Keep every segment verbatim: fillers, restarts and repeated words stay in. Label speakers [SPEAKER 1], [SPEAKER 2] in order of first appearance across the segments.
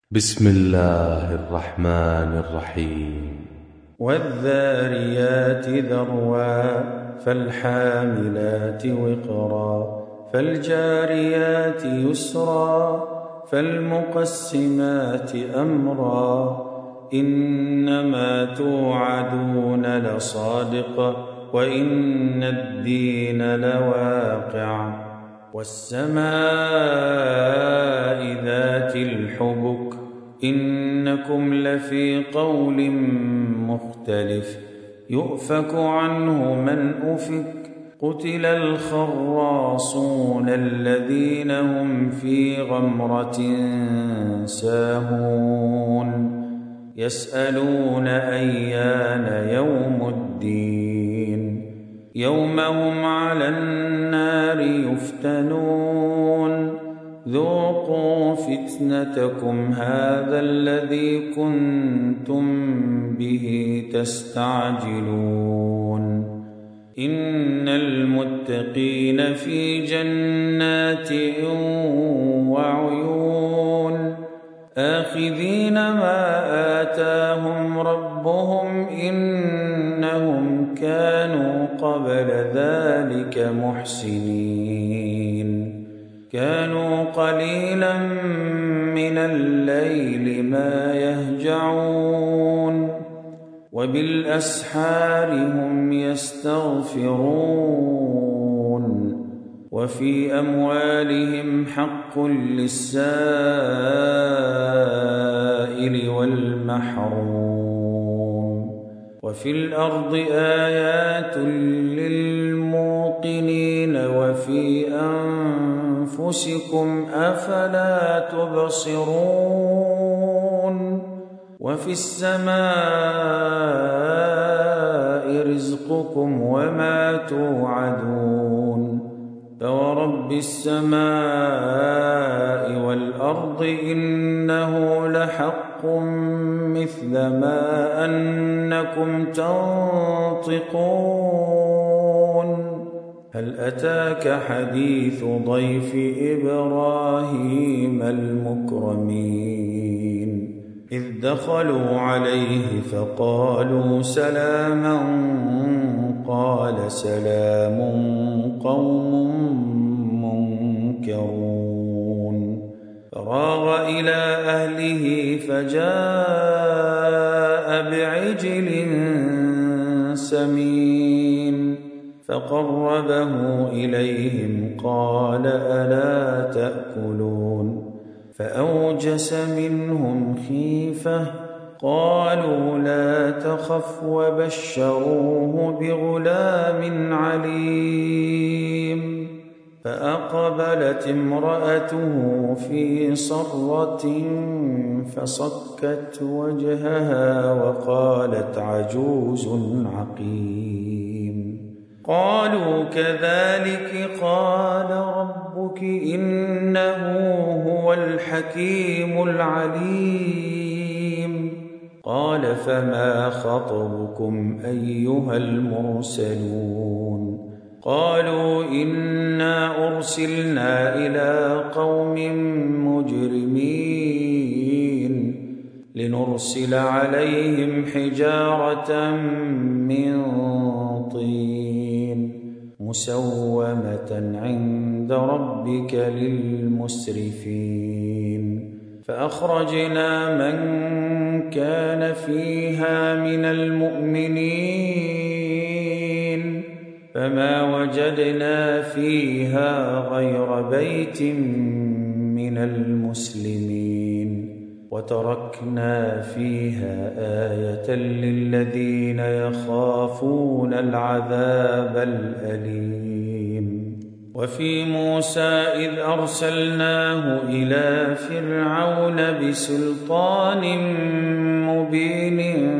[SPEAKER 1] بسم الله الرحمن الرحيم.
[SPEAKER 2] والذاريات ذروا فالحاملات وقرا فالجاريات يسرا فالمقسمات أمرا إنما توعدون لصادق وإن الدين لواقع والسماء ذات الحبك إنكم لفي قول مختلف يؤفك عنه من أفك قتل الخراصون الذين هم في غمرة ساهون يسألون أيان يوم الدين يوم هم على النار يفتنون ذوقوا فتنتكم هذا الذي كنتم به تستعجلون إن المتقين في جنات وعيون آخذين ما آتاهم ربهم إنهم كانوا قبل ذلك محسنين كانوا قليلا من الليل ما يهجعون وبالأسحار هم يستغفرون وفي أموالهم حق للسائل والمحروم وفي الأرض آيات للموقنين وفي أنفسكم أفلا تبصرون وفي السماء رزقكم وما توعدون فورب السماء والأرض إنه لحق مثل ما أنكم تنطقون هل أتاك حديث ضيف إبراهيم المكرمين إذ دخلوا عليه فقالوا سلاما قال سلام قوم منكرون فراغ إلى أهله فجاء بعجل سمين فقربه إليهم قال ألا تأكلون فأوجس منهم خيفة قالوا لا تخف وبشروه بغلام عليم فأقبلت امرأته في صرة فصكت وجهها وقالت عجوز عقيم قالوا كذلك قال ربك إنه هو الحكيم العليم قال فما خطبكم أيها المرسلون قالوا إنا أرسلنا إلى قوم مجرمين لنرسل عليهم حجارة من طين مسومة عند ربك للمسرفين فأخرجنا من كان فيها من المؤمنين فما وجدنا فيها غير بيت من المسلمين وتركنا فيها آية للذين يخافون العذاب الأليم وفي موسى إذ أرسلناه إلى فرعون بسلطان مبين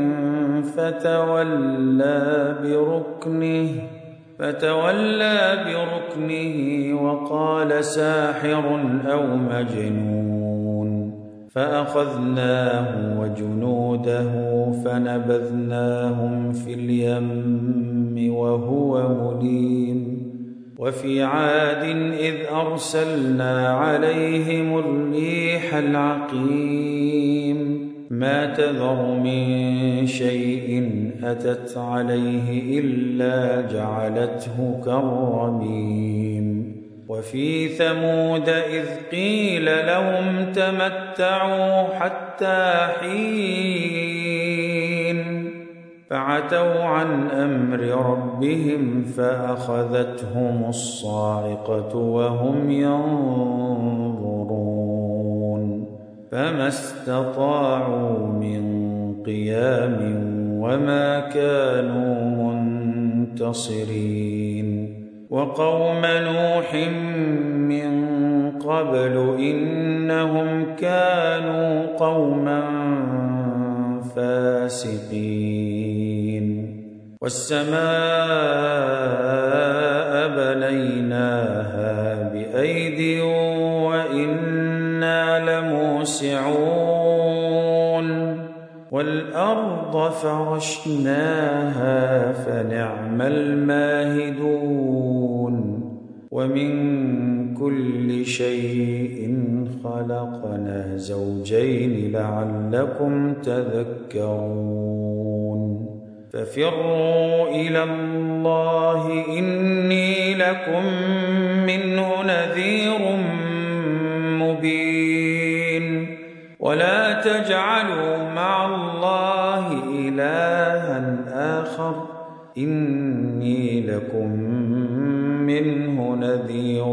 [SPEAKER 2] فتولى بركنه فتولى بركنه وقال ساحر أو مجنون فأخذناه وجنوده فنبذناهم في اليم وهو مليم وفي عاد إذ أرسلنا عليهم الريح العقيم حكيم ما تذر من شيء أتت عليه إلا جعلته كالرميم وفي ثمود إذ قيل لهم تمتعوا حتى حين فعتوا عن أمر ربهم فأخذتهم الصاعقة وهم ينظرون فما استطاعوا من قيام وما كانوا منتصرين وقوم نوح من قبل إنهم كانوا قوما فاسقين والسماء بنيناها بأيد وإنا لموسعون والأرض فرشناها فنعم الماهدون ومن كل شيء خلقنا زوجين لعلكم تذكرون ففروا إلى الله إني لكم منه نذير مبين ولا تجعلوا مع الله إلها آخر إني لكم منه نذير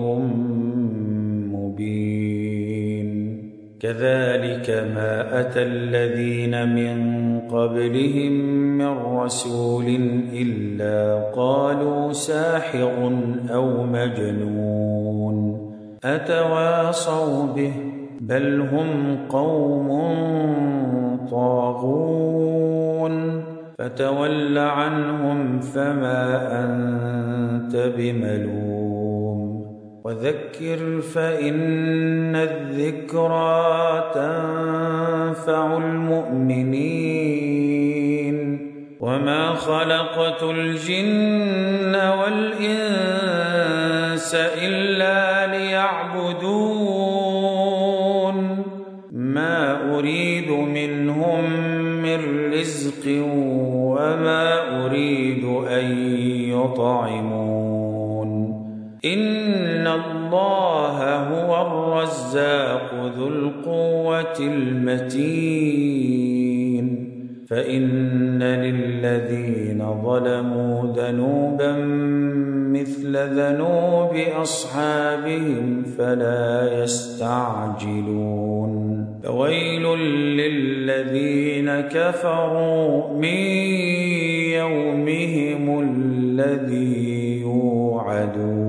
[SPEAKER 2] مبين كذلك ما أتى الذين من قبلهم من رسول إلا قالوا ساحر أو مجنون أتواصوا به بل هم قوم طاغون فتول عنهم فما أنت بملوم وذكر فإن الذكرى تنفع المؤمنين وما خلقت الجن والإنس إلا ليعبدون ما أريد منهم من رزق وما أريد أن يطعمون إن الله هو الرزاق ذو القوة المتين فإن للذين ظلموا ذنوبا مثل ذنوب أصحابهم فلا يستعجلون فويل للذين كفروا من يومهم الذي يوعدون